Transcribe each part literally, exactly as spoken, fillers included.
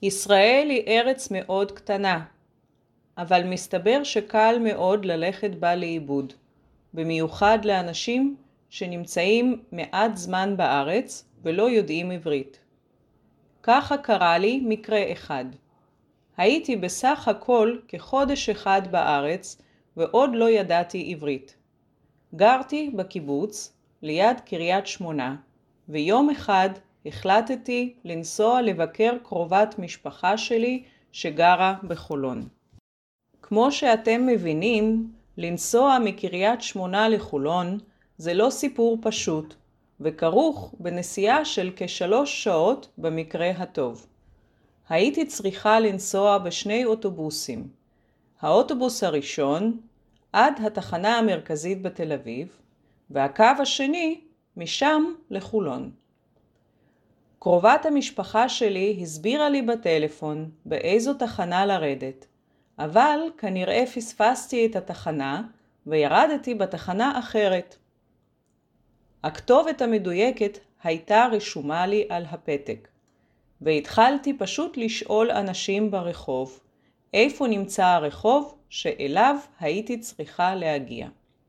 ישראל היא ארץ מאוד קטנה, אבל מסתבר שקל מאוד ללכת בה לאיבוד, במיוחד לאנשים שנמצאים מעט זמן בארץ ולא יודעים עברית. ככה קרה לי מקרה אחד. הייתי בסך הכל כחודש אחד בארץ ועוד לא ידעתי עברית. גרתי בקיבוץ ליד קריית שמונה, ויום אחד החלטתי לנסוע לבקר קרובת משפחה שלי שגרה בחולון. כמו שאתם מבינים, לנסוע מקריית שמונה לחולון זה לא סיפור פשוט, וכרוך בנסיעה של כשלוש שעות במקרה הטוב. הייתי צריכה לנסוע בשני אוטובוסים. האוטובוס הראשון עד התחנה המרכזית בתל אביב, והקו השני משם לחולון. קרובת המשפחה שלי הסבירה לי בטלפון באיזו תחנה לרדת, אבל כנראה פספסתי את התחנה וירדתי בתחנה אחרת. הכתובת המדויקת הייתה רשומה לי על הפתק, והתחלתי פשוט לשאול אנשים ברחוב איפה נמצא הרחוב שאליו הייתי צריכה להגיע.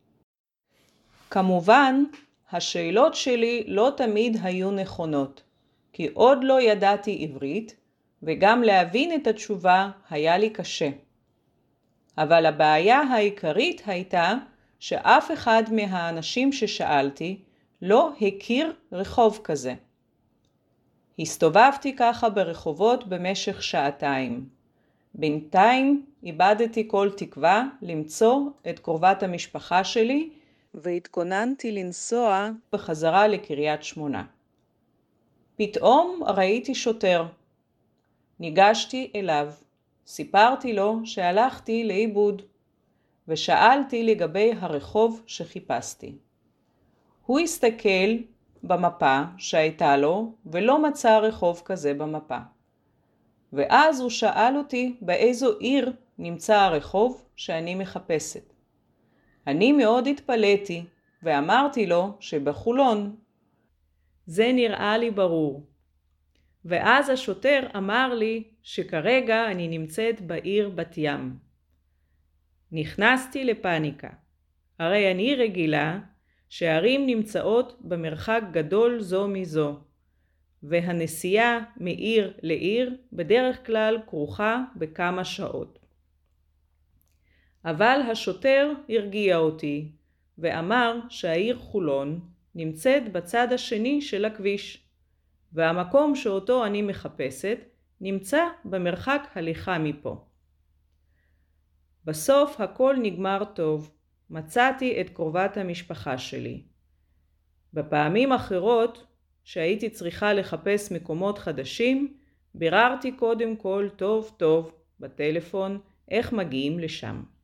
כמובן, השאלות שלי לא תמיד היו נכונות, כי עוד לא ידעתי עברית, וגם להבין את התשובה היה לי קשה. אבל הבעיה העיקרית הייתה שאף אחד מהאנשים ששאלתי לא הכיר רחוב כזה. הסתובבתי ככה ברחובות במשך שעתיים. בינתיים איבדתי כל תקווה למצוא את קרובת המשפחה שלי, והתכוננתי לנסוע בחזרה לקריית שמונה. פתאום ראיתי שוטר. ניגשתי אליו, סיפרתי לו שהלכתי לאיבוד, ושאלתי לגבי הרחוב שחיפשתי. הוא הסתכל במפה שהייתה לו ולא מצא רחוב כזה במפה. ואז הוא שאל אותי באיזו עיר נמצא הרחוב שאני מחפשת. אני מאוד התפלאתי ואמרתי לו שבחולון. זה נראה לי ברור. ואז השוטר אמר לי שכרגע אני נמצאת בעיר בת ים. נכנסתי לפניקה. הרי אני רגילה שהערים נמצאות במרחק גדול זו מזו, והנסיעה מעיר לעיר בדרך כלל כרוכה בכמה שעות. אבל השוטר הרגיע אותי ואמר שהעיר חולון נמצאת בצד השני של הכביש, והמקום שאותו אני מחפשת נמצא במרחק הליכה מפה. בסוף הכל נגמר טוב, מצאתי את קרובת המשפחה שלי. בפעמים אחרות שהייתי צריכה לחפש מקומות חדשים, ביררתי קודם כל טוב טוב בטלפון איך מגיעים לשם.